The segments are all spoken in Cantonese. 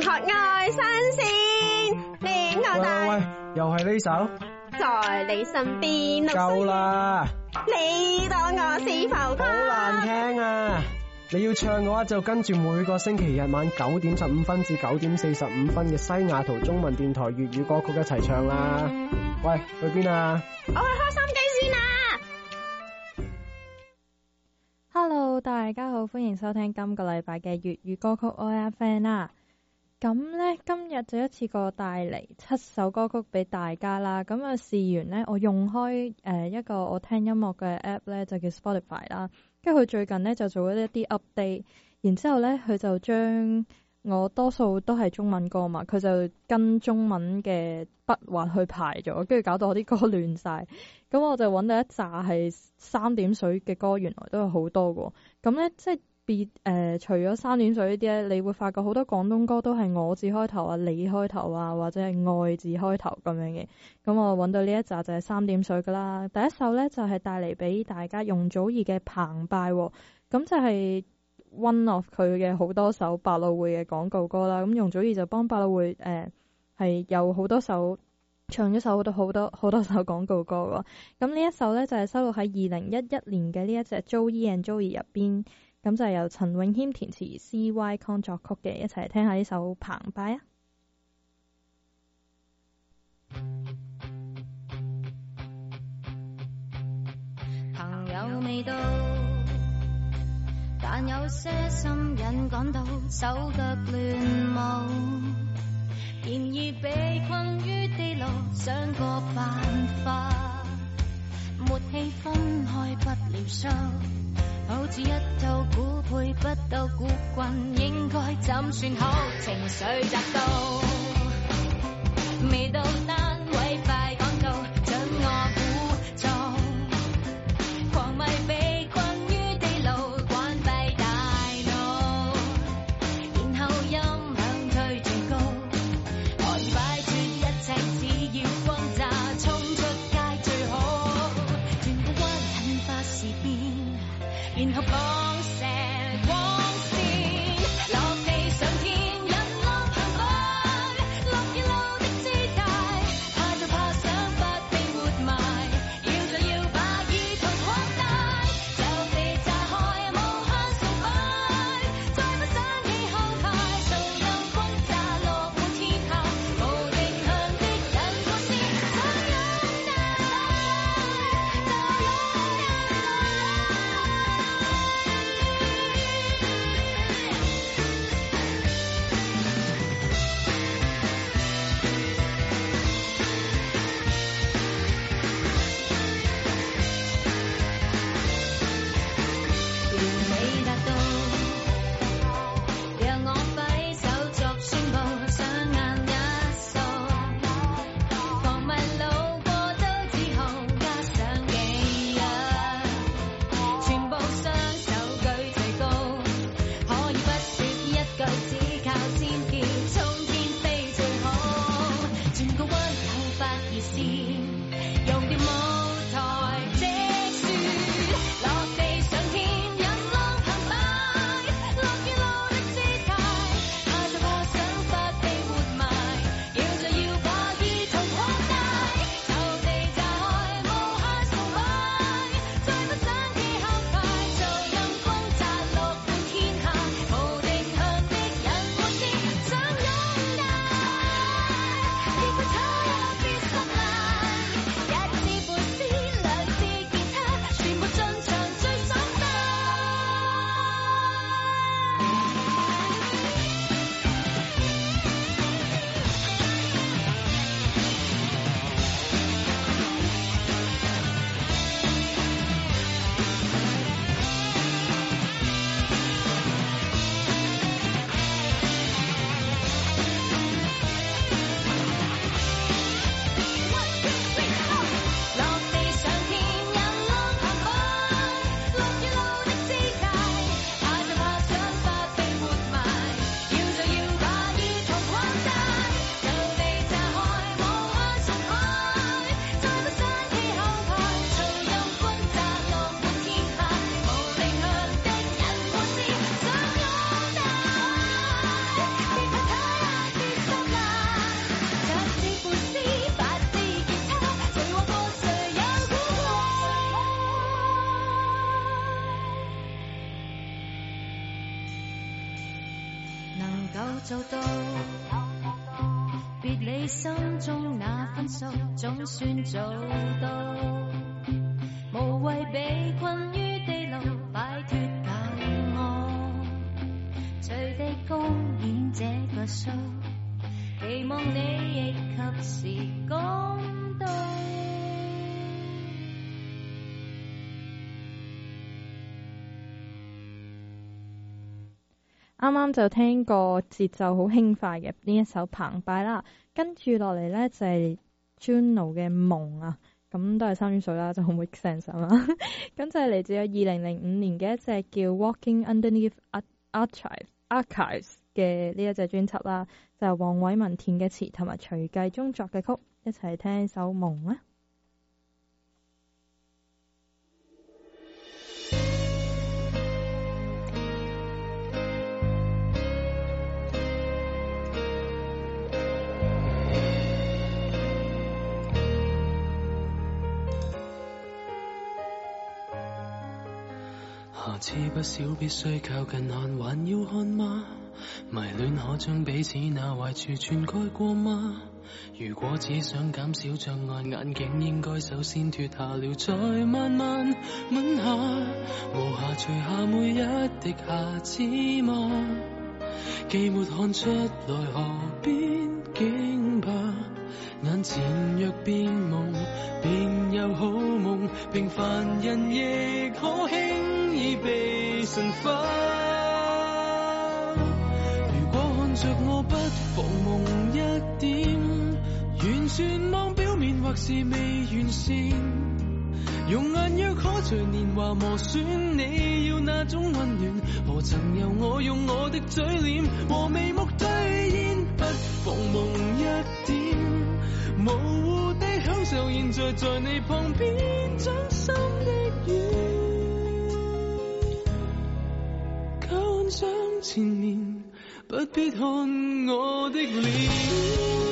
學愛新鮮，戀愛大。 喂，又係呢首， 在你身邊。 夠啦！ 你當我是浮誇？ 好難聽啊！你要唱嘅話就跟住每個星期日晚9:15至9:45嘅西雅圖中文電台粵語歌曲一齊唱啦！喂，去邊啊？ 我去開心機先啊 ！Hello， 大家好，歡迎收聽今個禮拜嘅粵語歌曲我係阿 Fan 啦。咁呢，今日就一次過帶嚟7首歌曲俾大家啦。咁啊，試完呢，我用開一個我聽音樂嘅 app 呢，就叫 Spotify 啦。跟住佢最近呢，就做咗一啲 update，然之後呢，佢就將我多數都係中文歌嘛，佢就跟中文嘅筆畫去排咗，跟住搞到我啲歌亂晒。咁我就揾到一紮係三點水嘅歌，原來都有好多喎。咁呢，即係除咗三點水呢啲咧，你會發覺好多廣東歌都係我字開頭啊、你開頭啊，或者係愛字開頭咁樣嘅。咁我揾到呢一紮就係三點水噶啦。第一首呢，就係帶嚟俾大家容祖兒嘅澎湃喎。咁就係 one of 佢嘅好多首百老匯嘅廣告歌啦。咁容祖兒就幫百老匯係有好多首唱咗好多首廣告歌喎。咁呢一首呢，就係收錄喺2011年嘅呢一隻 Joey and Joey 入邊。咁就係由陳詠謙填詞 CY Kong 作曲嘅，一齊嚟聽下呢首澎湃啊！ 朋友未到，但有些心癮趕到手腳亂舞，然而被困於地牢，想個辦法，沒氣分開不了手。好似一套鼓配不到鼓棍，應該怎算好？情緒集到，未到單位快趕到，將我鼓噪，狂迷被困於地牢，關閉大腦，然後音響推最高，我擺脫一切，只要轟炸，衝出街最好，轉個彎引發事變。然後放射光線，落地上天，人浪澎湃，落雨路的姿態， 夠做到，別理心中那分數，總算做到，無謂被困於地牢，擺脫舊我，隨地公演這個 show， 期望你亦及時講到。 啱啱就聽過節奏好輕快嘅呢一首澎湃啦，跟住落嚟呢，就係 Juno 嘅夢啊，咁都係3點水啦，就好 make sense 啦。咁就係嚟自有2005年嘅一隻叫 Walking Underneath Archives 嘅呢一隻專輯啦，就係黃偉文填嘅詞同埋徐繼忠作嘅曲，一齊聽首夢啊！ 下次不少必須靠近看，還要看嗎？迷戀可將彼此那壞處全蓋過嗎？如果只想減少障礙，眼鏡應該首先脫下了，再慢慢吻下，無暇除下每一滴瑕疵嗎？既沒看出來何必驚怕？眼前若變夢，便有好夢，平凡人亦可輕易被神化。如果看着我不妨夢一點，完全望表面或是未完善，用眼若可隨年華磨損，你要那種溫暖，何曾由我用我的嘴臉和眉目兌現？不妨夢一點，模糊地享受現在在你旁邊掌心的雨，靠想前面，不必看我的臉。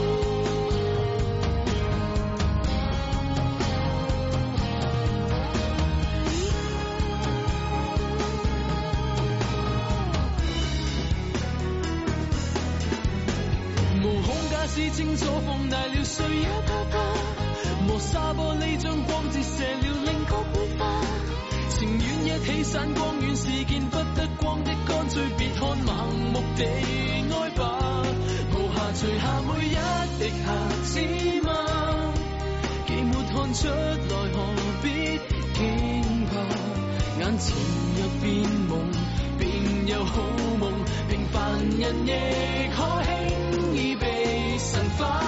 是清楚放大了，誰也怕怕。磨砂玻璃將光折射了，令角會化。情願一起散光遠視，見不得光的乾脆別看，盲目地愛吧。無暇除下每一滴瑕疵嗎？既沒看出來何必驚怕？眼前若變夢，便有好夢。平凡人亦可輕易被神化，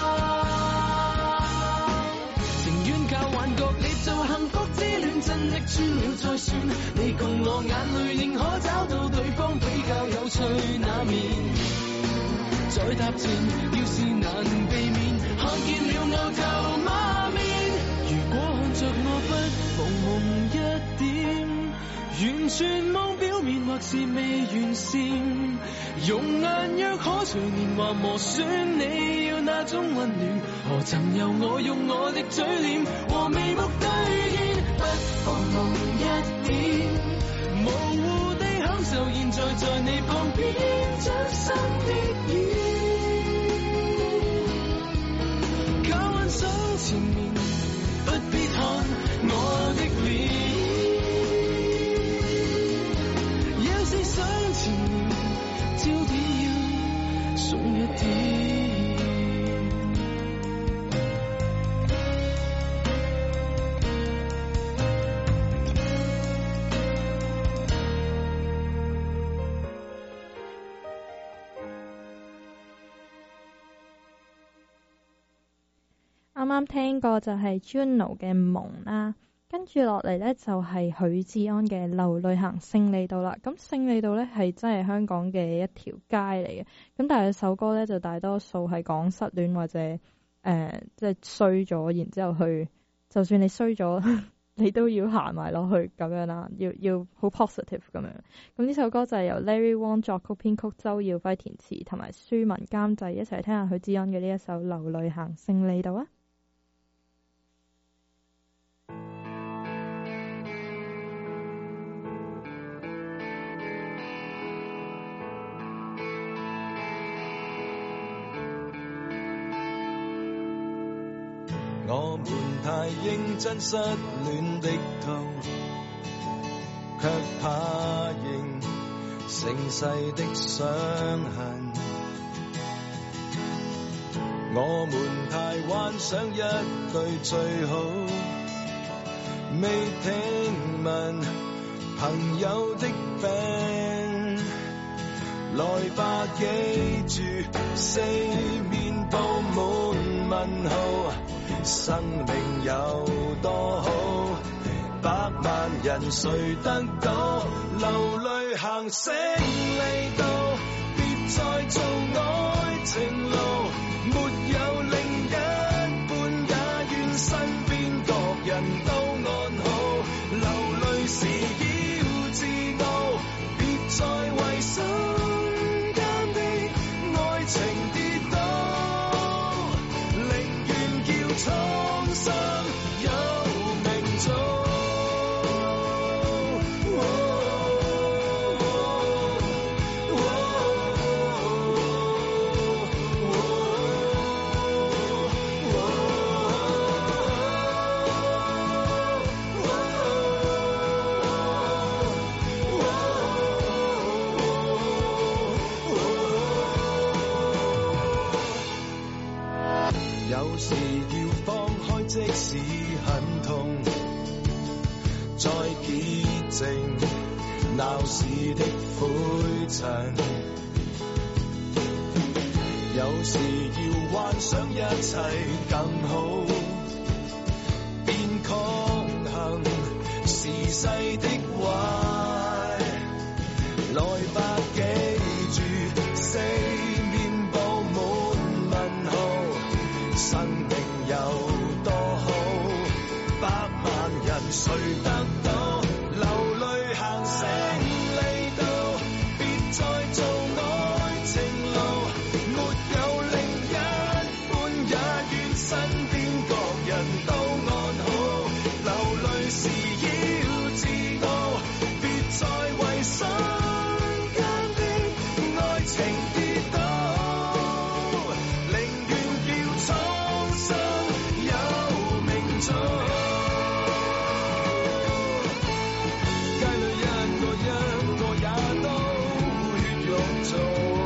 情願靠幻覺你做幸福之戀，真的穿了再算。你共我眼淚仍可找到對方比較有趣那面，再踏前要是難避免，看見了牛頭馬面。如果看着我不妨夢一點，完全望表面或是未完善，用眼若可隨年華磨損，你要那種溫暖，何曾由我用我的嘴臉和眉目兌現？不妨夢一點，模糊地享受現在在你旁邊掌心的雨，靠幻想前面，不必看我的臉。想前面焦點要鬆一點。 啱啱聽過就係 Juno 嘅夢啦。跟住落嚟呢，就係許志安嘅流淚行勝利道啦。咁勝利道呢，係真係香港嘅一條街嚟嘅。咁但係首歌呢，就大多數係講失戀或者即係衰咗，然之後去，就算你衰咗，你都要行埋落去咁樣啦。要好 positive 咁樣。咁呢首歌就係由 Larry Wong 作曲編曲，周耀輝填詞同埋舒文監製，一齊聽下許志安嘅呢一首流淚行勝利道啊！ 我們太認真失戀的痛，卻怕仍盛世的傷痕。我們太幻想一對最好，未聽聞朋友的病。來吧，記住四面布滿問號，生命有多好，百萬人誰得到？流淚行勝利道，別再做愛情路，沒有另一半，也願身邊各人都安好。流淚時要自傲，別再為心間的愛情跌倒，寧願叫創傷有名做。有時要放開，即使很痛，再潔淨鬧市的灰塵。有時要幻想一切更好，便抗衡時勢的壞。來吧，記住四面布滿問號，生命有多好，百萬人誰得到？流淚行勝利道，別再做愛情路，沒有另一半，也願身邊各人都安好。流淚時要自傲，別再為心間的愛情跌倒，寧願叫創傷有名做。街裏一個也都血肉做，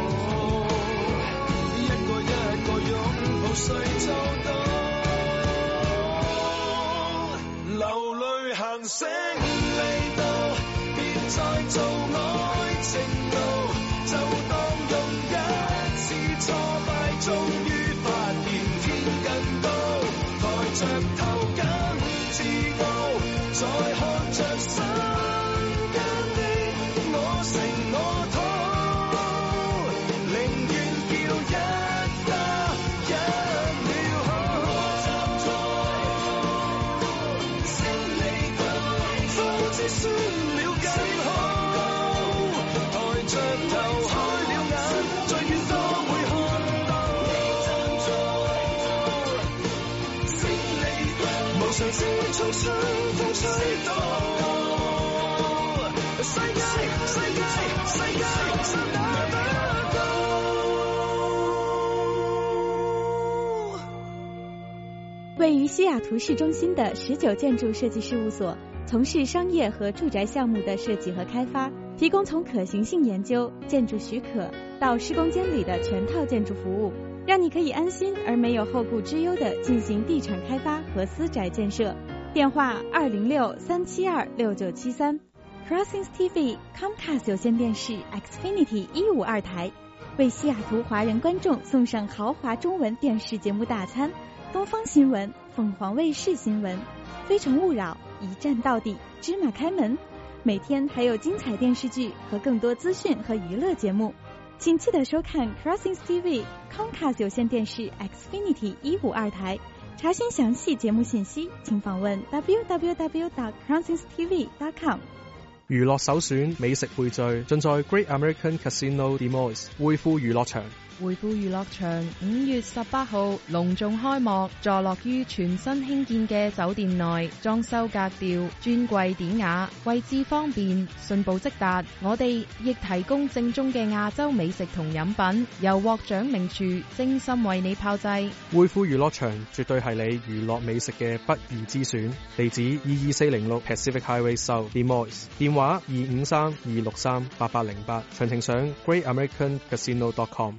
一個擁抱誰做到？流淚行勝利道，別再做愛情路，就當用一次挫敗，終於發現天更高。抬着頭跟自傲，再看着身間的我成我土，寧願叫一打一秒好。站在勝利道，方知輸了更好。抬着頭開了眼，最遠都會看到。勝利道，無常之中春風吹到，世界誰拿得到？ 位于西雅图市中心的19建筑设计事务所，从事商业和住宅项目的设计和开发，提供从可行性研究、建筑许可到施工监理的全套建筑服务，让你可以安心而没有后顾之忧地进行地产开发和私宅建设。电话206-372-6973。Crossings TV Comcast 有线电视 Xfinity 152台，为西雅图华人观众送上豪华中文电视节目大餐。东方新闻、凤凰卫视新闻、非诚勿扰、一站到底、芝麻开门，每天还有精彩电视剧和更多资讯和娱乐节目。请记得收看 Crossings TV Comcast 有线电视 Xfinity 152台。查询详细节目信息，请访问 www.crossingstv.com。 娛樂首選，美食匯聚，盡在 Great American Casino Des Moines 匯富娛樂場。 匯富娛樂場5月18號隆重開幕，坐落於全新興建嘅酒店內，裝修格調，尊貴典雅，位置方便，順步即達。我哋亦提供正宗嘅亞洲美食同飲品，由獲獎名廚精心為你炮製。 匯富娛樂場絕對係你娛樂美食嘅不二之選。地址22406 Pacific Highway South Des Moines， 電話253-263-8808，詳情上 GreatAmericanCasino.com。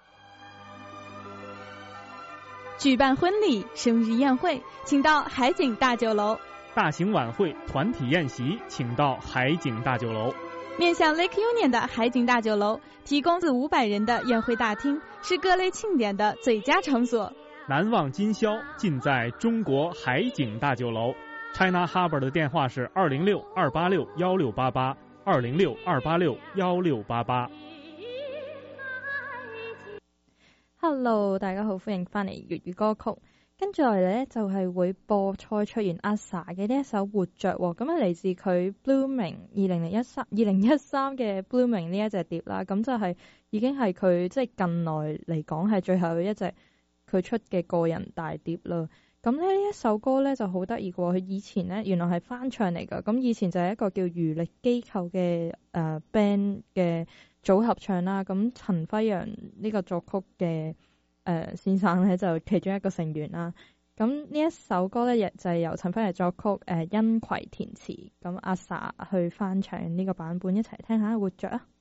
舉辦婚禮、生日宴會，請到海景大酒樓； 大型晚會、團體宴席，請到海景大酒樓。 面向 Lake Union 的海景大酒樓，提供400-500人的宴會大廳，是各類慶典的最佳場所。 難忘今宵，盡在中國海景大酒樓。China Harbour 的電話是206-286-1688 206-286-1688。 Hello， 大家好，歡迎翻嚟粵語歌曲。跟住嚟咧就係會播蔡卓妍阿 sa 嘅呢一首活着，咁啊嚟自佢 Blooming 2013嘅 Blooming 呢一隻碟啦。咁就係已經係佢即係近來嚟講係最後一隻佢出嘅個人大碟啦。咁呢一首歌咧就好得意過，佢以前咧原來係翻唱嚟噶。咁以前就係一個叫餘力機構嘅band 嘅組合唱啦。咁陳輝陽呢個作曲嘅先生咧就其中一個成員啦。咁呢一首歌咧亦就係由陳輝陽作曲，殷葵填詞，咁阿 sa 去翻唱呢個版本，一齊聽下活着啊！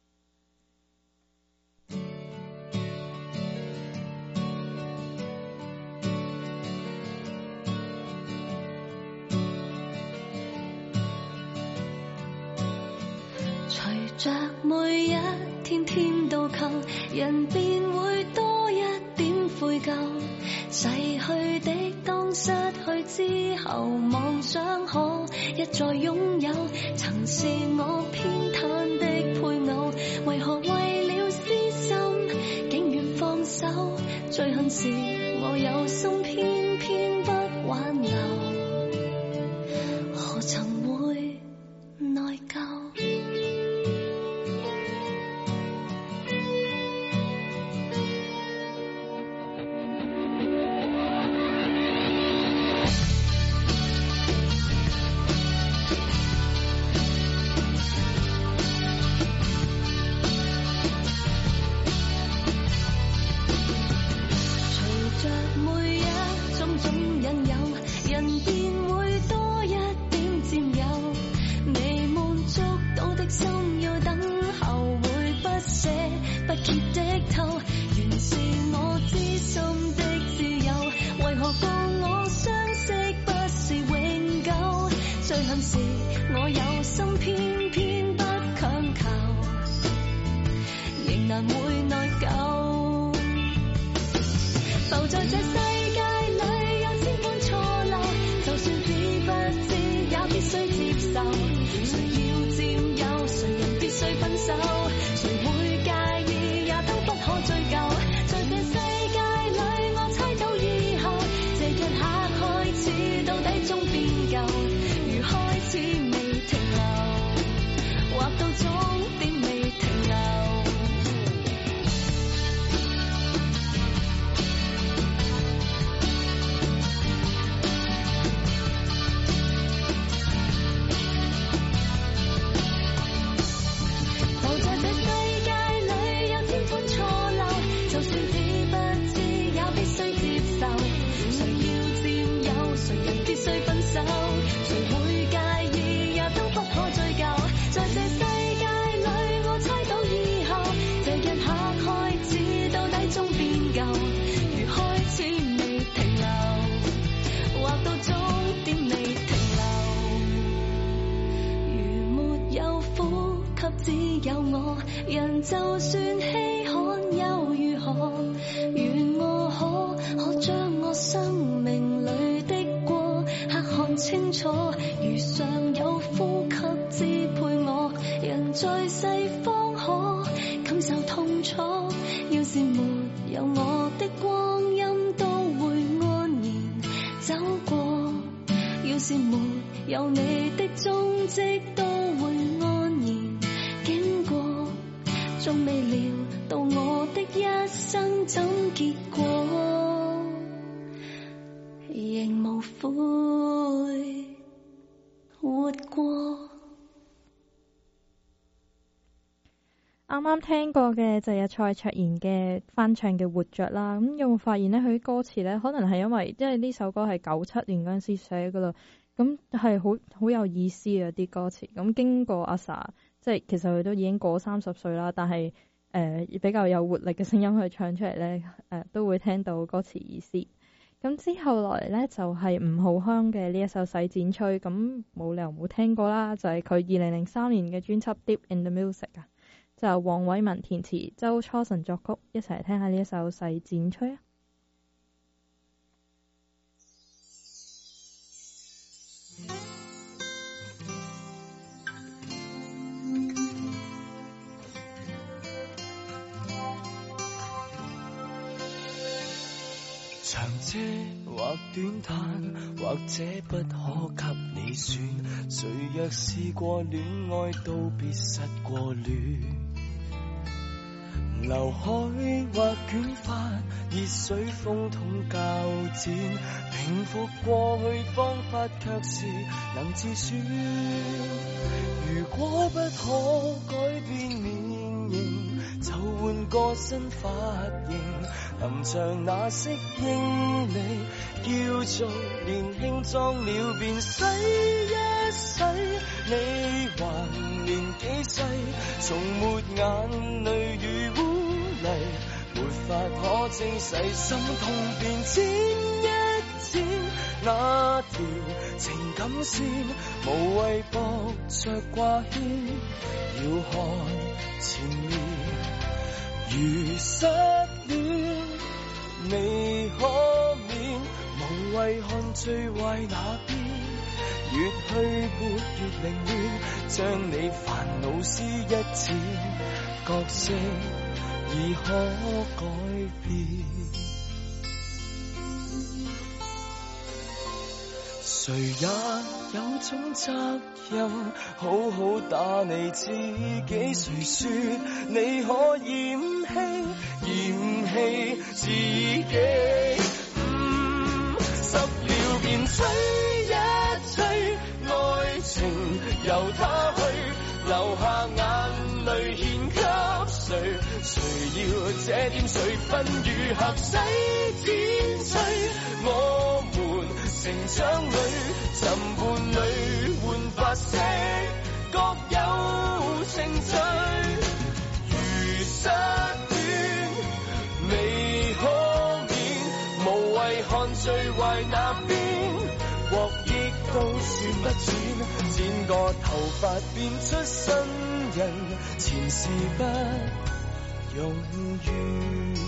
隨着每一天天都扣，人便會多一點悔疚。逝去的當失去之後，妄想可一再擁有。曾是我偏袒的配偶，為何為了私心竟願放手？最恨是我有心偏偏不挽留，何曾會內疚？人就算稀罕又如何？願我可將我生命裏的過客看清楚。如尚有呼吸支配我，人在世方可感受痛楚。要是沒有我的光陰，都會安然走過；要是沒有你的蹤跡，都會到我的一生怎結果，仍無悔活過。 啱啱聽過嘅就係蔡卓妍嘅翻唱嘅《活着》啦，咁有冇發現咧？佢啲歌詞咧，可能係因為呢首歌係97年嗰陣時寫噶啦，咁係好有意思啊啲歌詞。咁經過阿 Sa， 即係其實佢都已經過30歲啦，但係比較有活力嘅聲音去唱出嚟咧，都會聽到歌詞意思。咁之後來咧就係吳浩康嘅呢一首《洗剪吹》，咁冇理由冇聽過啦，就係佢2003年嘅專輯《Deep in the Music》啊。就黃偉文填詞，周初晨作曲，一齊嚟聽下呢一首《洗剪吹》啊！ 長嗟或短嘆，或者不可給你算。誰若試過戀愛，都別失過戀。劉海或捲髮，熱水風筒較剪，平復過去方法卻是能自選。如果不可改變面型，就換個新髮型，臨場那適應你，叫做年輕裝了便洗一洗。你還年紀細，從沒眼淚與污泥，沒法可證實，心痛便剪一剪那條情感線，無謂駁着掛牽，要看前面。如失戀未可免，無謂看最壞那邊，越去沒越凌亂，將你煩惱撕一剪，角色已可改變。誰也有種責任，好好打你自己。誰說你可嫌棄自己？濕了便吹一吹，愛情由他去，留下眼淚獻給誰？誰要這點水分如何洗剪吹？我們成長裏尋伴侶換髮色，各有情趣。如失戀未可免，無謂看最壞那邊，獲益都算不淺，剪個頭髮變出新人，前事不容易。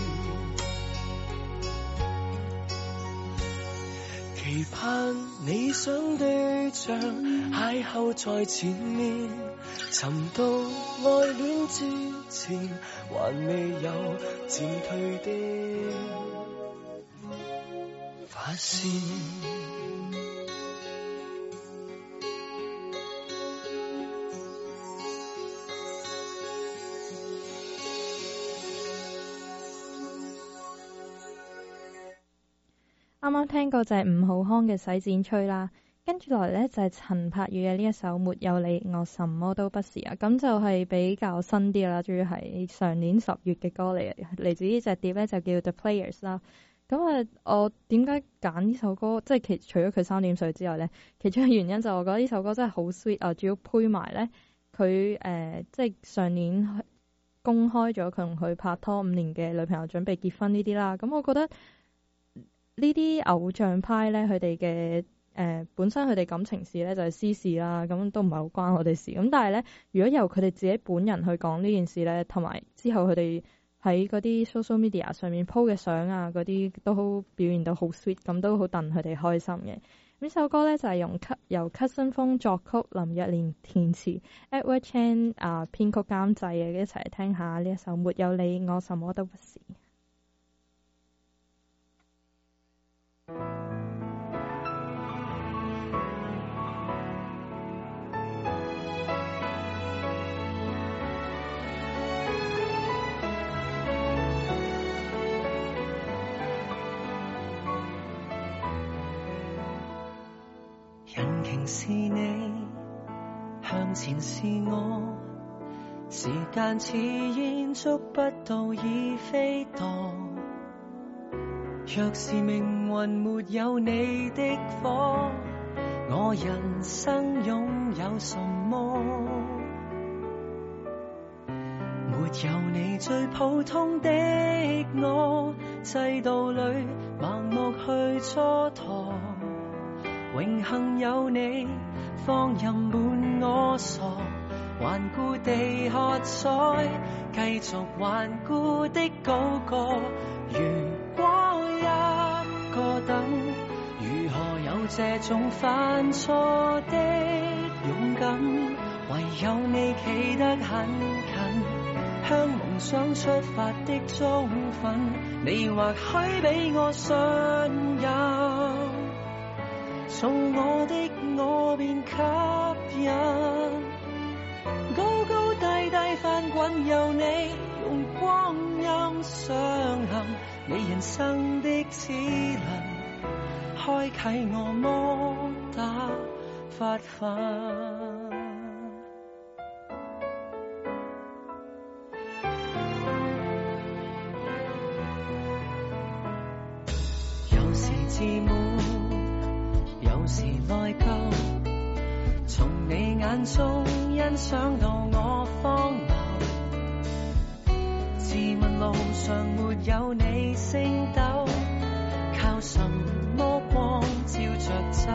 期盼理想對象邂逅在前面，尋到愛戀之前，還未有漸退的髮線。 啱啱聽過就係吳浩康嘅《洗剪吹》啦，跟住來呢，就係陳柏宇嘅呢一首《沒有你我什麼都不是》啊，咁就係比較新啲啦，主要係上年10月嘅歌嚟自呢隻碟呢，就叫 The Players 啦。咁我點解揀呢首歌？即係除咗佢3點水之外呢，其中嘅原因就我覺得呢首歌真係好 sweet 啊，主要配埋呢，佢即係上年公開咗佢同佢拍拖5年嘅女朋友準備結婚呢啲啦，咁我覺得呢啲偶像派咧，佢哋嘅本身佢哋感情事咧就係私事啦，咁都唔係好關我哋事。咁但係咧，如果由佢哋自己本人去講呢件事咧，同埋之後佢哋喺嗰啲 social media 上面 po 嘅相啊，嗰啲都好表現到好 sweet，咁都好戥佢哋開心嘅。呢首歌咧就係由 Cousin 風作曲，林若蓮填詞 ，Edward Chan 編曲監製嘅，一齊嚟聽下呢一首《沒有你我什麼都不是》。 行是你，向前是我，時間似煙捉不到已飛墮。若是命運沒有你的火，我人生擁有什麼？沒有你最普通的我，制度裏盲目去蹉跎。榮幸有你，放任滿我傻，頑固地喝彩，繼續頑固的高歌。如果一個等，如何有這種犯錯的勇敢？唯有你企得很近，向夢想出發的忠憤，你或許比我信任。做我的我便吸引，高高低低翻滾有你，用光陰上行，你人生的齒輪，開啟我摩打發奮。有時自滿，有時內疚，從你眼中欣賞到我荒謬。自問路上沒有你星斗，靠什麼光照着走？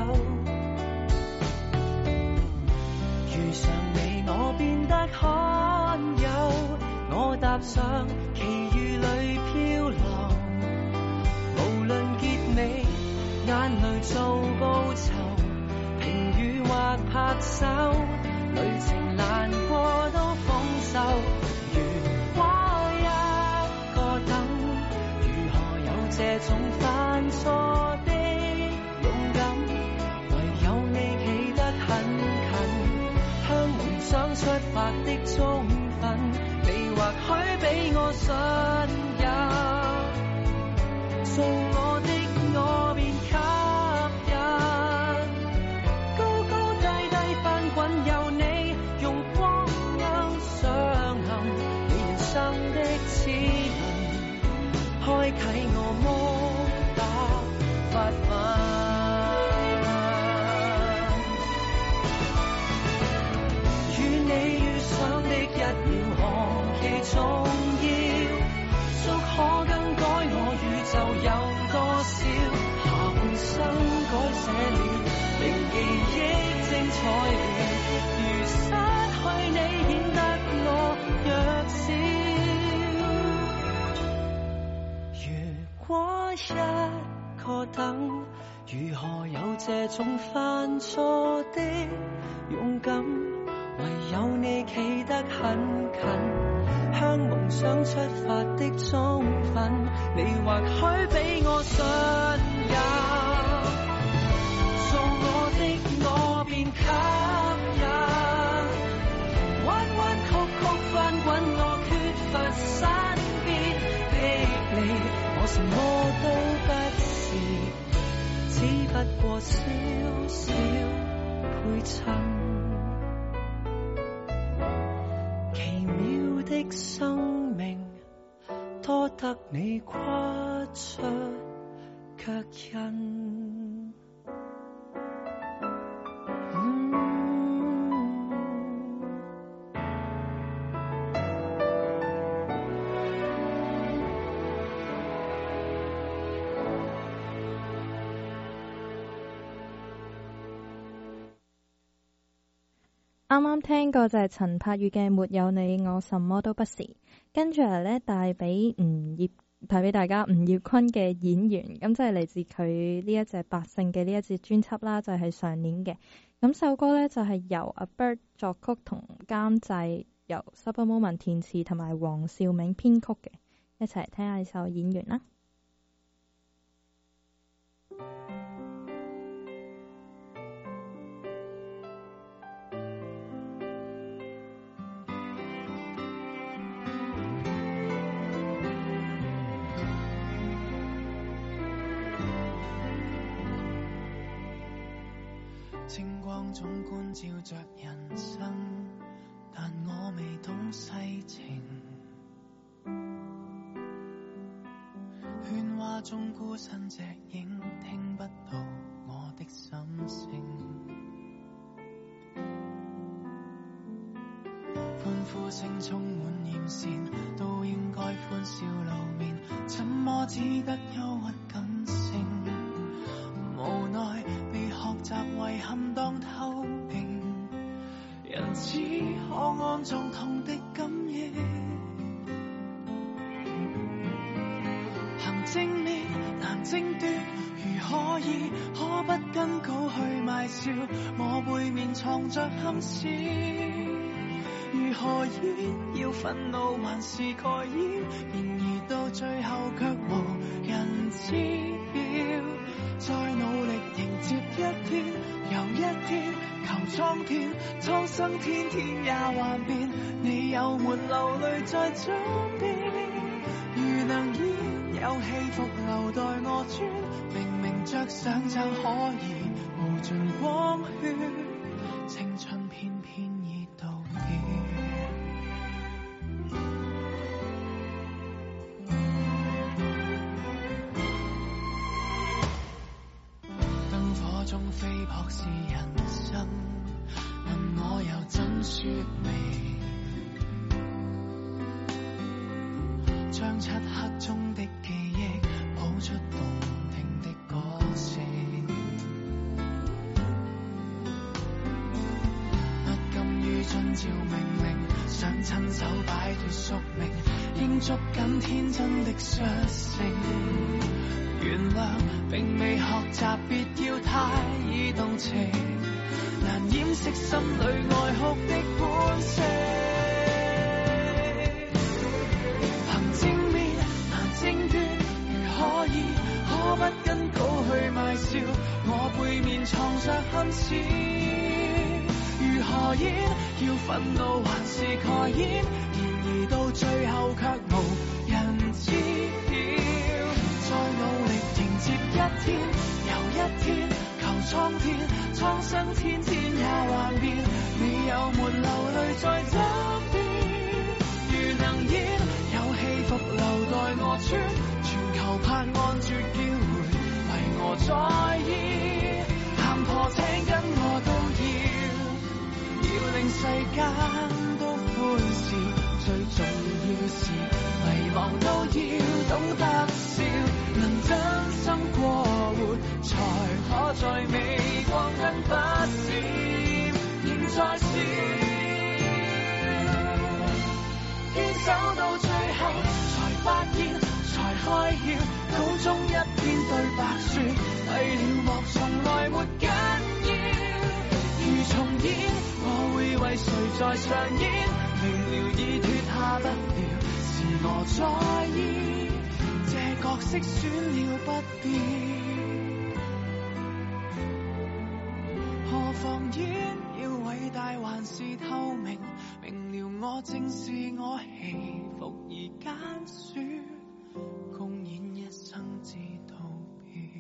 遇上你我變得罕有，我踏上奇遇裏飄流，無論結尾眼淚做報酬，評語或拍手，旅程難過都豐收。如果一個等，如何有這種犯錯的勇敢？唯有你企得很近，向夢想出發的忠憤，你或許比我信任。做我的我便吸引，高高低低翻滾有你，用光陰上行，你人生的齒輪，開啟我摩打發奮。與你遇上的一秒何其重要，足可更改我宇宙有多少，下半生改寫了，令記憶精彩了。如失去你，顯得我弱小。如果一個等，如何有這種犯錯的勇敢？唯有你企得很近，向夢想出發的忠憤，你或許比我信任。做我的我便吸引，彎彎曲曲翻滾我缺乏身邊的你，我什麼都不是，只不過小小配襯。奇妙的生命，多得你跨出腳印。 啱啱聽過就係陳柏宇嘅《沒有你我什麼都不是》，跟住嚟咧帶俾大家吳業坤嘅《演員》，咁就係嚟自佢呢一隻百姓嘅呢一隻專輯啦，就係上年嘅。咁首歌咧就係由阿 Bird 作曲同監製，由 Super Moment 填詞同埋黃兆銘編曲嘅，一齊嚟聽下呢首《演員》啦。 清光總觀照着人生，但我未懂世情。喧嘩中孤身隻影，聽不到我的心聲。歡呼聲充滿艷羨，都應該歡笑露面，怎麼只得憂鬱感性？無奈被學習遺憾當透明，人只可安葬痛的感應。行正面難精斷，如可以可不跟稿去賣笑，我背面藏着憾事。如何演要憤怒還是蓋掩，然而到最後卻無人知曉。再努力迎接一天又一天，求蒼天蒼生天天也幻變，你有沒流淚在嘴邊？如能演有起伏留待我穿，明明着想就可以無盡光圈，青春偏偏已到了。燈火中飛撲是人生，問我又怎說明？將漆黑中的記憶譜出動聽的歌聲，不甘於遵照命令，想親手擺脫宿命，應捉緊天真的率性。原諒並未學習，別要太易動情，難掩飾心裏愛哭的本性。行正面難精斷，如可以可不跟稿去賣笑，我背面藏着憾事。如何演要憤怒還是蓋掩，然而到最後卻無人知曉。再努力迎接一天又一天，求蒼天蒼生天天也幻變，你有沒流淚在枕邊？如能演有起伏留待我穿，全球盼望絕叫回為我在意，喊破請跟我都要令世間都歡笑，最重要是迷茫都要懂得笑，能真心過活才可在微光燈不閃仍在笑，堅守到最後才發現才開竅，稿中一篇對白說廢了莫從來沒緊要，如重演我會為誰在上演，明了已脫下不了是我在意，這角色選了不必，何妨演要偉大還是透明，明了我正是我起伏而揀選，公演一生之道別。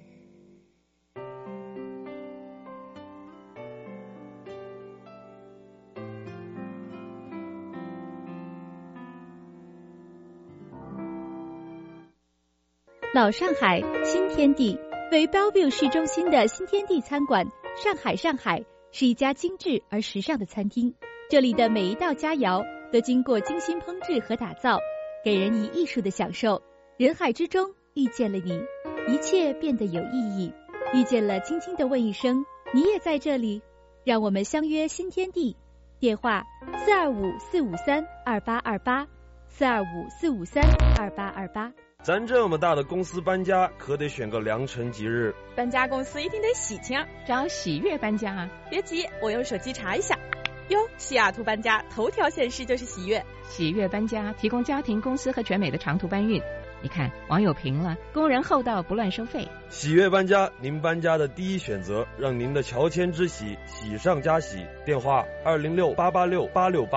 老上海新天地，位于 Bellevue 市中心的新天地餐馆上海是一家精致而时尚的餐厅，这里的每一道佳肴都经过精心烹制和打造，给人以艺术的享受。人海之中遇见了你，一切变得有意义，遇见了轻轻地问一声你也在这里，让我们相约新天地，电话425-453-2828 425-453-2828。 咱这么大的公司搬家，可得选个良辰吉日。 搬家公司一定得喜庆， 找喜悦搬家啊！ 别急，我用手机查一下。哟，西雅图搬家头条显示就是喜悦。 喜悦搬家提供家庭、公司和全美的长途搬运。你看，网友评了，工人厚道，不乱收费。 喜悦搬家，您搬家的第一选择，让您的乔迁之喜喜上加喜。电话206-886-8686。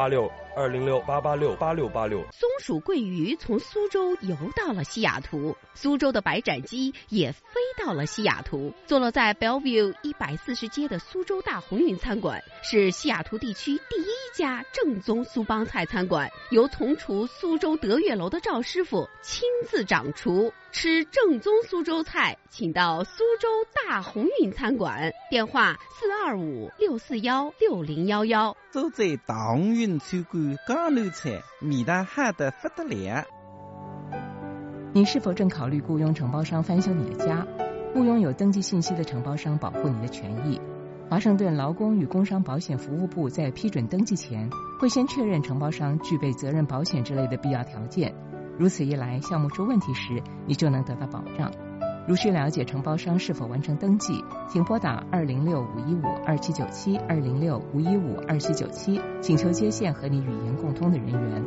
206-886-8686。 松鼠桂鱼从苏州游到了西雅图，苏州的白斩鸡也飞到了西雅图。坐落在 Bellevue 140街的苏州大鸿运餐馆是西雅图地区第一家正宗苏帮菜餐馆，由从厨苏州德月楼的赵师傅亲自掌厨。吃正宗苏州菜，请到苏州大鸿运餐馆，电话425-641-6011。 都在大鸿运餐馆江南菜，味道好得不得了。 你是否正考虑雇佣承包商翻修你的家？雇佣有登记信息的承包商保护你的权益。华盛顿劳工与工伤保险服务部在批准登记前，会先确认承包商具备责任保险之类的必要条件。如此一来，项目出问题时，你就能得到保障。如需了解承包商是否完成登记，请拨打206-515-2797 206-515-2797，請求接線和你語言共通的人員。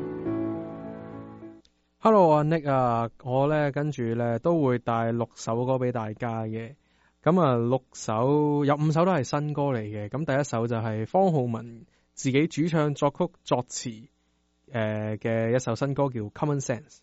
Hello， 阿 Nick 啊，我咧跟住咧都會帶6首歌俾大家嘅。咁啊，6首有5首都係新歌嚟嘅。咁第一首就係方浩文自己主唱、作曲、作詞嘅一首新歌叫 Common Sense。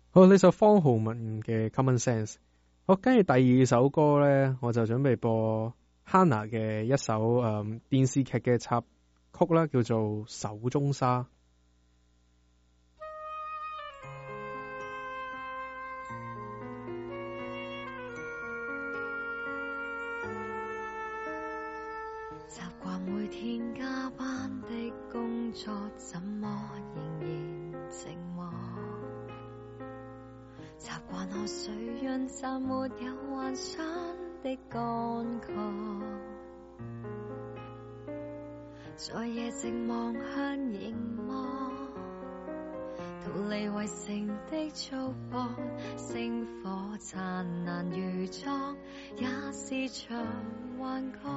好，呢首方浩文嘅 Common Sense。好，跟住第二首歌咧，我就準備播 Hannah 嘅一首電視劇嘅插曲啦，叫做《手中沙》。 習慣每天加班的工作，怎麼仍然寂寞？習慣喝水潤澤沒有幻想的乾涸，在夜靜望向熒幕，逃離圍城的束縛，星火燦爛如昨，也是場幻覺。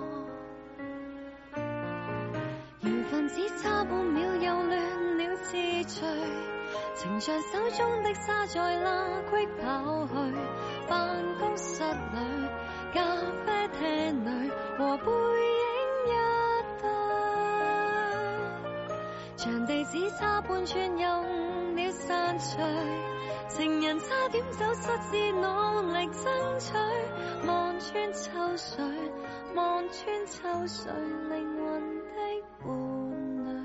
緣分只差半秒又亂了次序，情像手中的沙在拉隙跑去，辦公室裏、咖啡廳裏和背影一對，場地只差半寸又誤了散序，情人差點走失至努力爭取，望穿秋水，望穿秋水，靈魂的伴侶。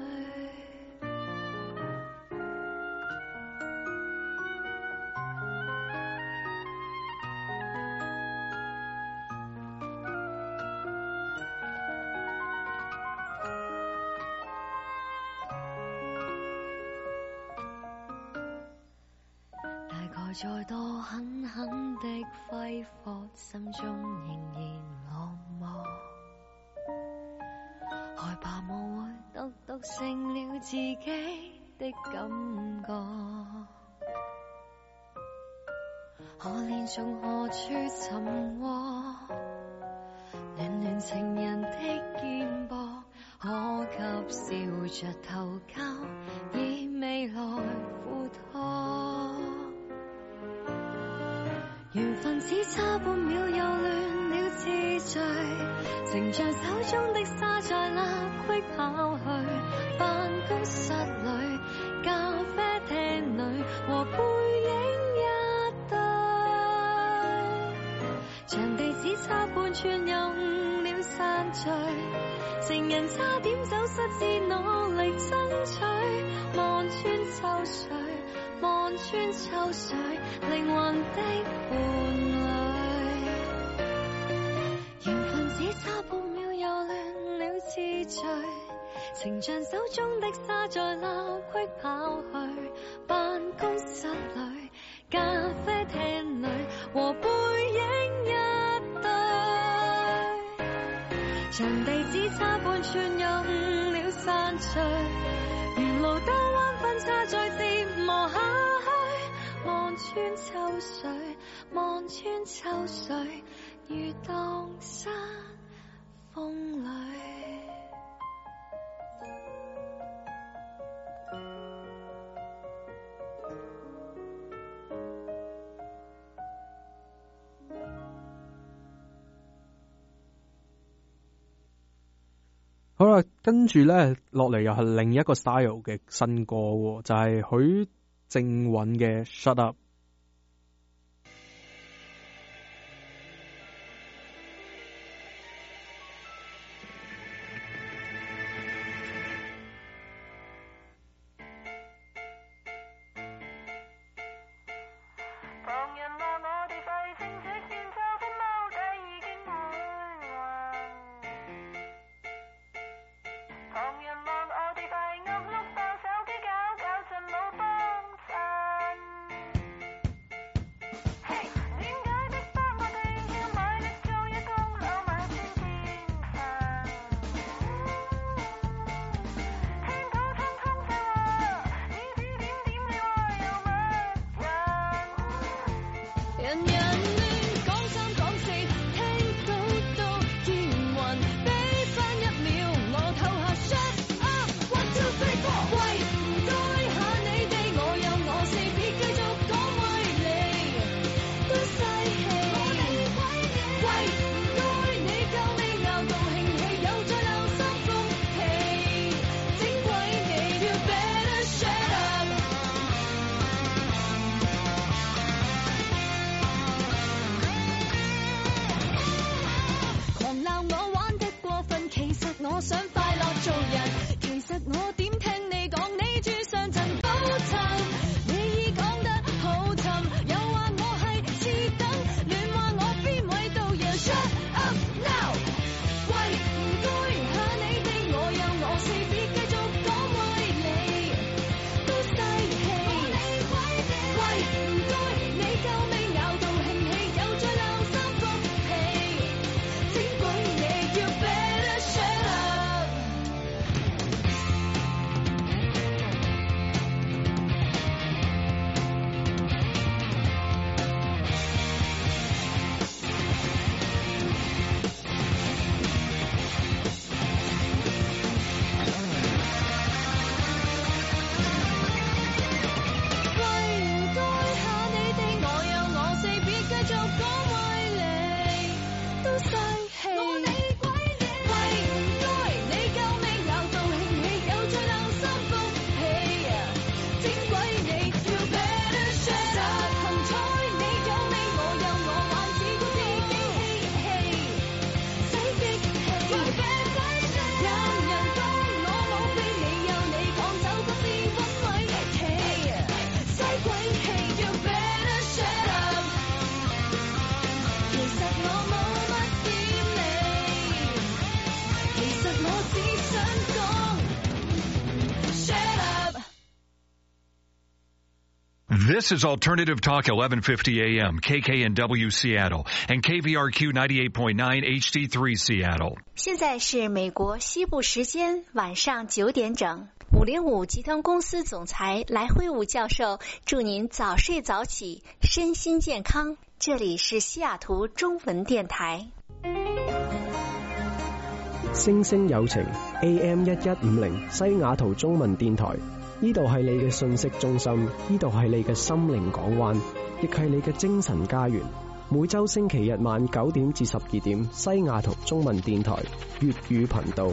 大概再多狠狠的揮霍，心中仍然落寞，害怕我會獨成了自己的感覺，可憐從何處尋獲，暖暖情人的肩膊，可給笑着投交，以未來付託。緣分只差半秒又亂了次序，情像手中的沙在拉隙跑去，辦公室裏、咖啡廳裏和背影一對，場地只差半寸又誤了散序，情人差點走失至努力爭取，望穿秋水，望穿秋水，靈魂的伴侶。緣分只差半秒又亂了次序，情像手中的沙在拉隙跑去，辦公室裏、咖啡廳裏和背影一對，場地只差半寸又誤了散序，沿路兜彎分岔再折磨下去，望穿秋水，望穿秋水，如蕩失風裏。 好啦，跟住咧落嚟又係另一個 style 嘅新歌喎，就係許靖韻嘅 Shut Up。 This is Alternative Talk 1150 AM, KKNW Seattle, and KVRQ 98.9 HD3 Seattle. 现在是美国西部时间晚上9点整。505集团公司总裁来辉武教授祝您早睡早起，身心健康。这里是西雅圖中文電台。 星星有情 AM1150 西雅圖中文電台，呢度係你嘅信息中心，呢度係你嘅心靈港灣，亦係你嘅精神家園。每週星期日晚9點至12點，西雅圖中文電台粵語頻道。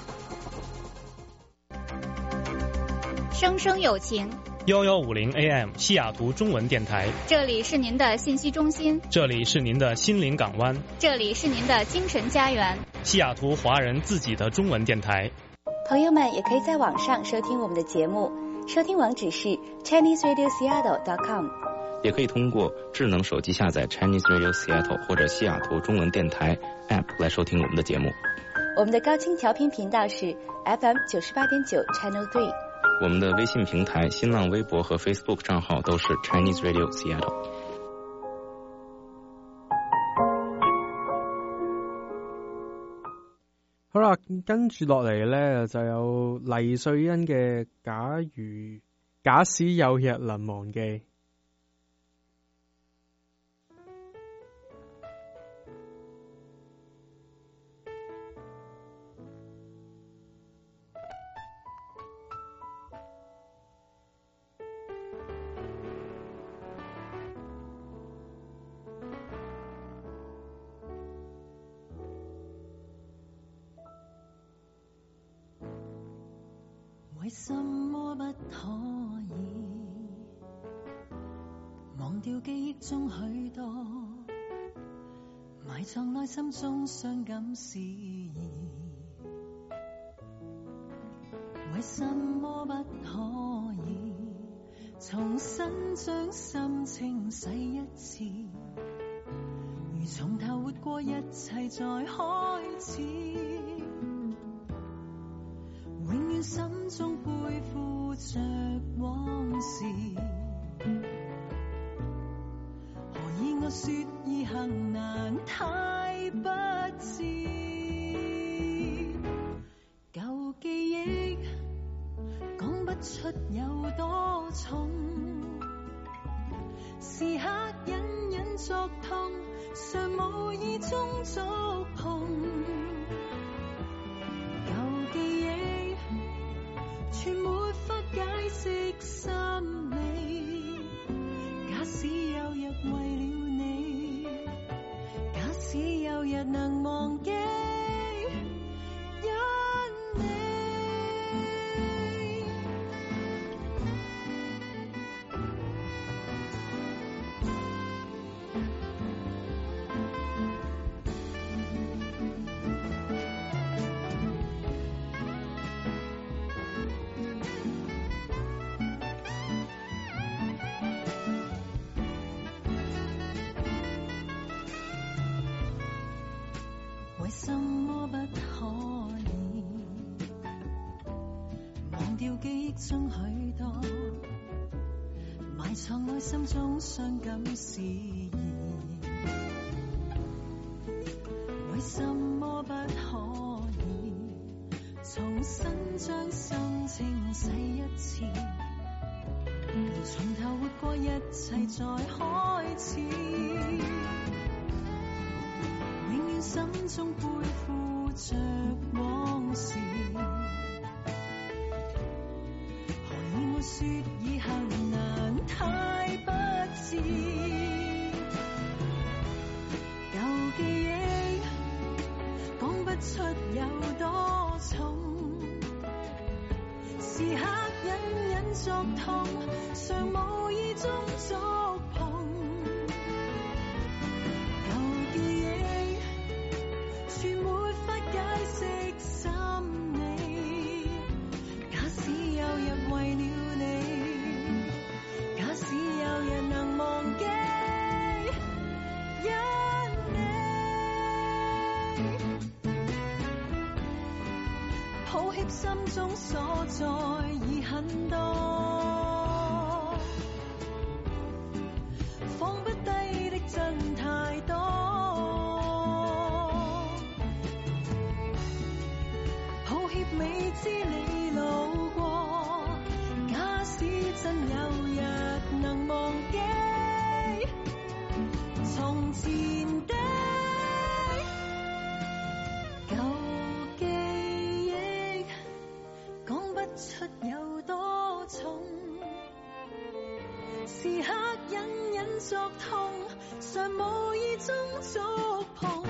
生生有情 1150 AM 西雅圖中文電台， 這裡是您的信息中心， 這裡是您的心靈港灣， 這裡是您的精神家園， 西雅圖華人自己的中文電台。 朋友們也可以在網上收聽我們的節目，收聽網址是 ChineseRadioSeattle.com， 也可以通過智能手機下載 Chinese Radio Seattle 或者西雅圖中文電台 App 來收聽我們的節目。 我們的高清調頻頻道是 FM 98.9 Channel 3。 我們的微信平台、新浪微博和 Facebook 賬號都是 Chinese Radio Seattle。 好啦，跟住落嚟呢，就有黎瑞恩嘅假使有日能忘記。 為什麼不可以忘掉記憶中許多埋藏內心中傷感事宜？為什麼不可以重新將心情洗一次，如從頭活過一切再開始？永遠心中背負着往事，何以我說易行難太不智？舊記憶講不出有多重，時刻隱隱作痛，尚無意中觸碰。舊記憶全沒法解釋心理，假使有日為了你，假使有日能忘記，因你。為什麼不可以忘掉記憶中許多埋藏內心中傷感事宜？為什麼不可以重新將心情洗一次，如從頭活過一切再開始？永遠心中背負着往事，何以我說以行難太不智？舊記憶講不出有多重，時刻隱隱作痛，尚無意中觸碰。全沒法解釋心理，假使有日為了你，假使有日能忘記，因你抱歉心中所在已很多， 有日能忘記從前的舊記憶，講不出有多重，時刻隱隱作痛，常無意中觸碰。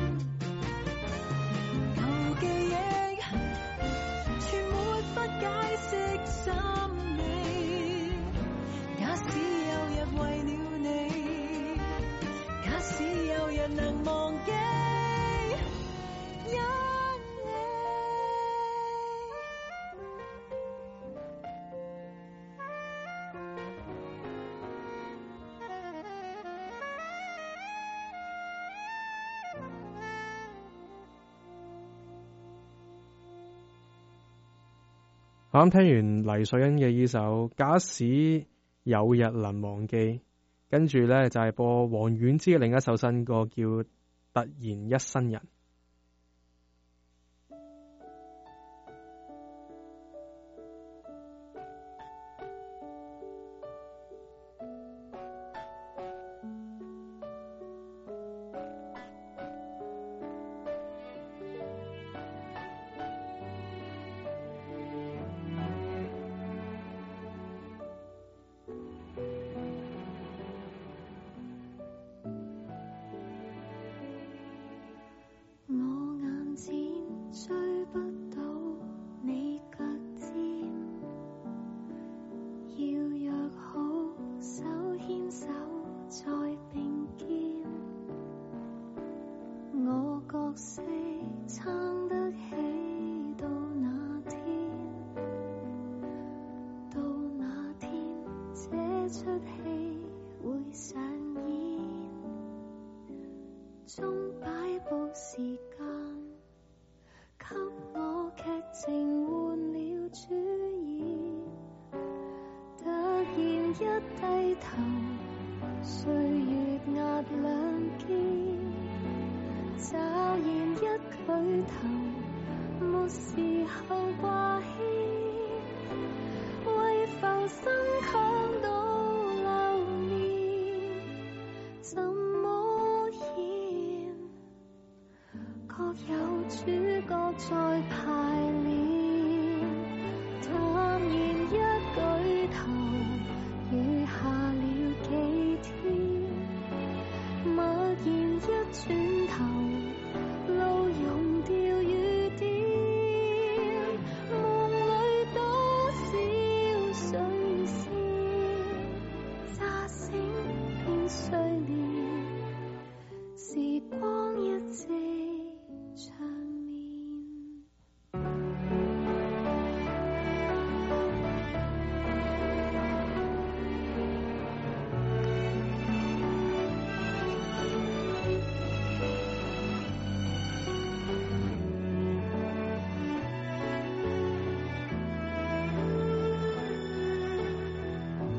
舊記憶全沒法解釋心理，假使有日為了你，假使有日能忘記因你。 啱聽完黎瑞恩嘅呢首《假使有日能忘記》，跟住呢就係播王菀之嘅另一首新歌叫《突然一生人》。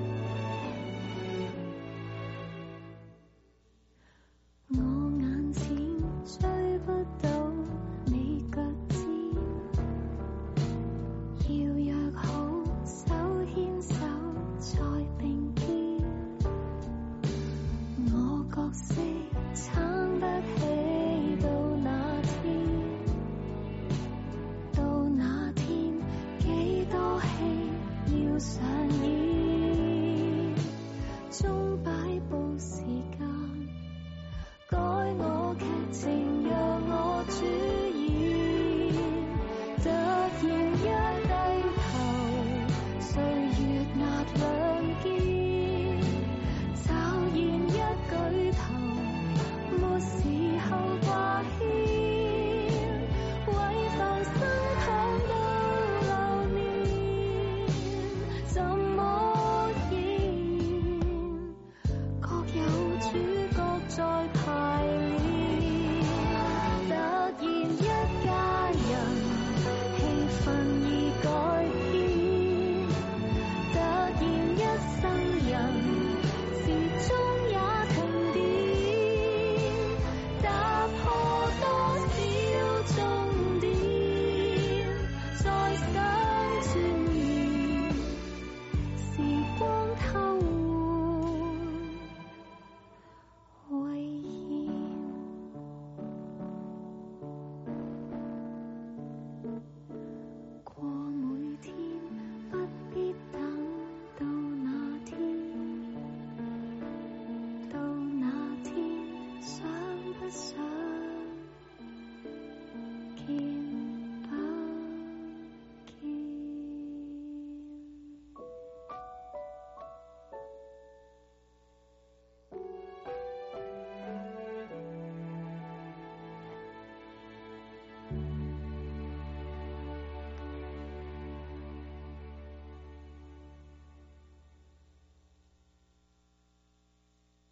我眼前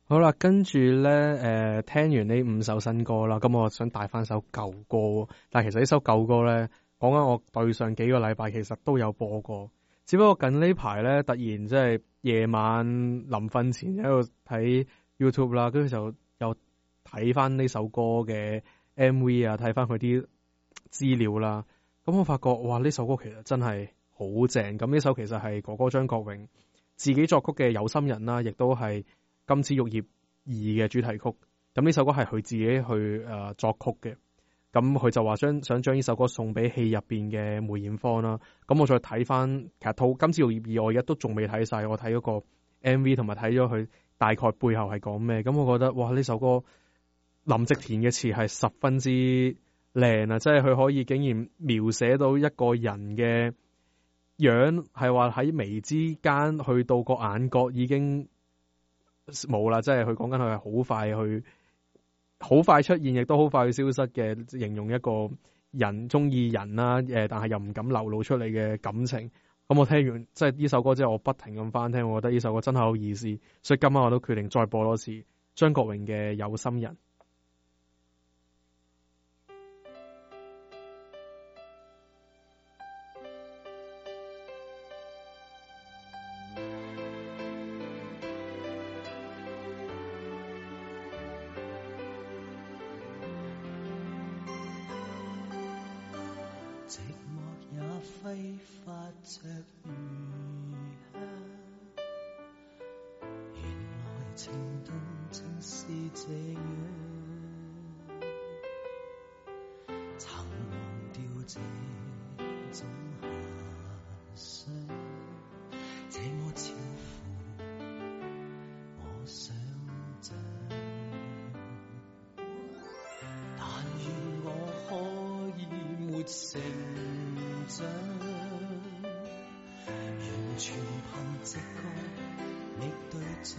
好啦，跟住咧，聽完呢5首新歌啦，咁我想帶翻首舊歌，但係其實呢首舊歌咧，講緊我對上幾個禮拜其實都有播過，只不過近呢排咧突然即係夜晚臨瞓前喺度睇 YouTube 啦，跟住就又睇翻呢首歌嘅 MV 啊，睇翻佢啲資料啦，咁我發覺哇呢首歌其實真係好正，咁呢首其實係哥哥張國榮自己作曲嘅《有心人》啦，亦都係《金枝玉葉2》嘅主題曲，咁呢首歌係佢自己去作曲嘅，咁佢就話想將呢首歌送俾戲入邊嘅梅艷芳啦。咁我再睇翻，其實套《金枝玉葉2》我而家都仲未睇晒，我睇嗰個 MV 同埋睇咗佢大概背後係講咩，咁我覺得哇呢首歌林夕填嘅詞係十分之靚啊，即係佢可以竟然描寫到一個人嘅樣，係話喺眉之間去到個眼角已經冇啦，即係佢講緊佢係好快出現，亦都好快去消失嘅，形容一個人中意人啦，但係又唔敢流露出嚟嘅感情。咁我聽完即係呢首歌之後，我不停咁翻聽，我覺得呢首歌真係好意思，所以今晚我都決定再播多次張國榮嘅《有心人》。 寂寞也揮發着餘香，原來情動正是這樣，曾忘掉這種遐想，這麼超乎我想象，但願我可以沒成長，完全憑直覺覓對象，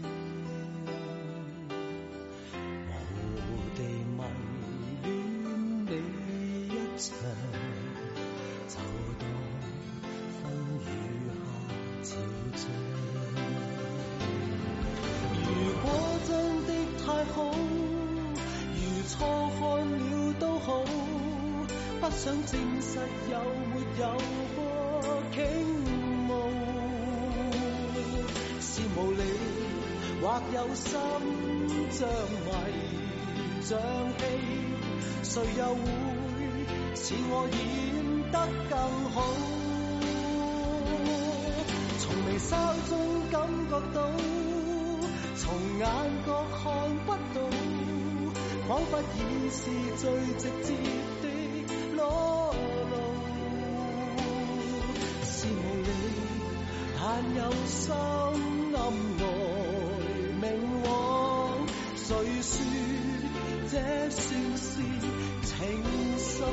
無地迷戀你一場，就當風雨下潮漲。如果真的太好，如錯看了都好，不想證實有沒有過傾慕，是無理或有心像迷像戲，誰又會似我演得更好？從微笑中感覺到，從眼角看不到，彷彿已是最直接的裸露，是無理，但有心暗來明往，誰說這算是情愫？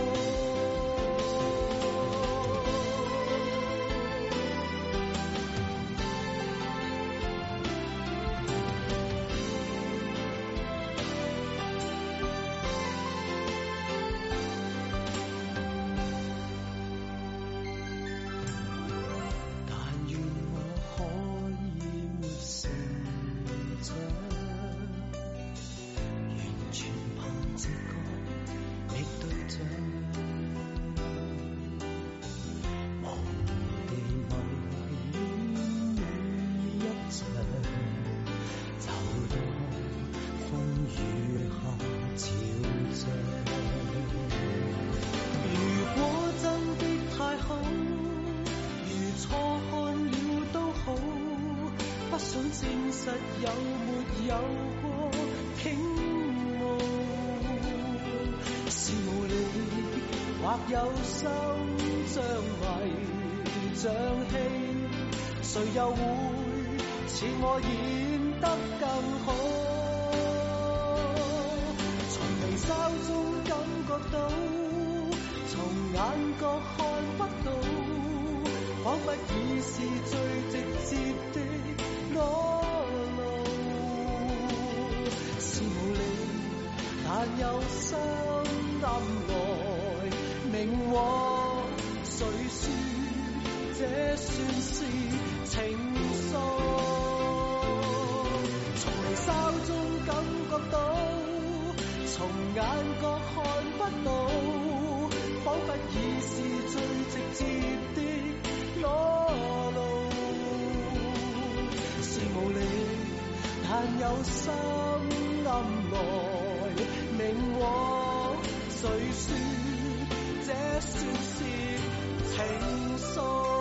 有心像迷像戲，誰又會似我演得更好？從微笑中感覺到，從眼角看不到，彷彿已是最直接的裸露，是無理，但有心暗來明往，誰說這算是情愫？從微微笑中感覺到，從眼角看不到，彷彿已是最直接的裸露。是無力，但有心暗來明往，誰說這算是情愫？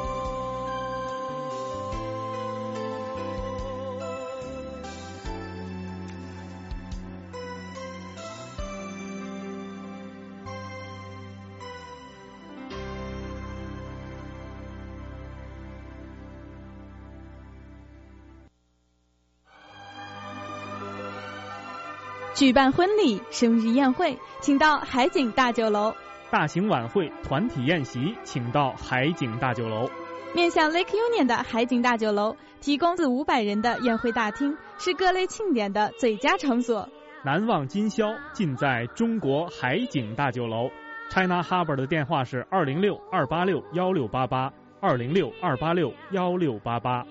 举办婚礼、生日宴会，请到海景大酒楼； 大型晚会、团体宴席，请到海景大酒楼。 面向 Lake Union 的海景大酒楼提供400-500人的宴会大厅，是各类庆典的最佳场所。 难忘今宵尽在中国海景大酒楼。China Harbour 的電話是206-286-1688，206-286-1688。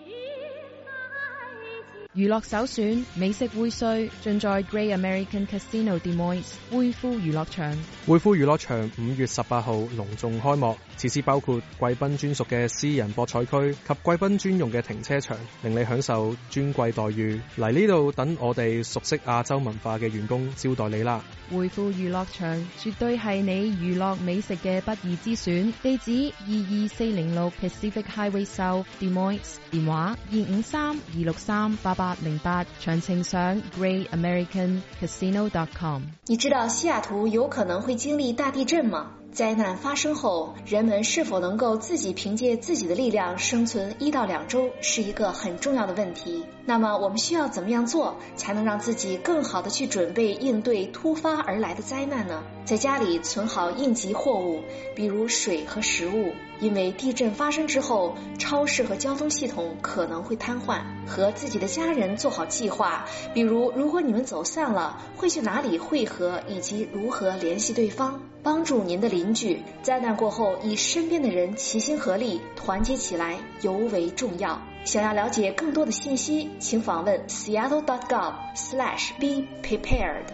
娛樂首選，美食薈萃，盡在 Great American Casino Des Moines 匯富娛樂場。 匯富娛樂場5月18號隆重開幕，設施包括貴賓專屬嘅私人博彩區及貴賓專用嘅停車場，令你享受尊貴待遇。嚟呢度等我哋熟悉亞洲文化嘅員工招待你啦。 匯富娛樂場絕對係你娛樂美食嘅不二之選。地址22406 Pacific Highway South Des Moines， 電話253-263-8808，詳情上 greatamericancasino.com。 你知道西雅圖有可能會經歷大地震嗎？災難發生後，人們是否能夠自己憑借自己的力量生存1到2週，是一個很重要的問題。那麼我們需要怎麼樣做，才能讓自己更好地去準備應對突發而來的災難呢？在家裡存好應急貨物，比如水和食物，因為地震發生之後，超市和交通系統可能會癱瘓。和自己的家人做好計劃，比如如果你們走散了，會去哪裡會合，以及如何聯繫對方。幫助您的鄰居，災難過後與身邊的人齊心合力，團結起來尤為重要。想要了解更多的信息，請訪問 seattle.gov/be prepared。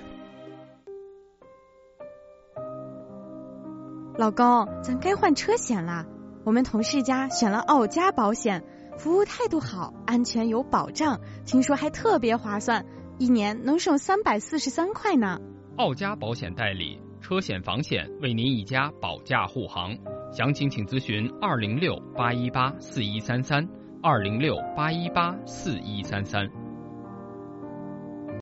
老公，咱該換車險啦。我們同事家選了澳加保險，服務態度好，安全有保障，聽說還特別划算，1年能省343塊呢。 澳加保險代理，車險房險為您一家保駕護航，詳情請諮詢206-818-4133，206-818-4133。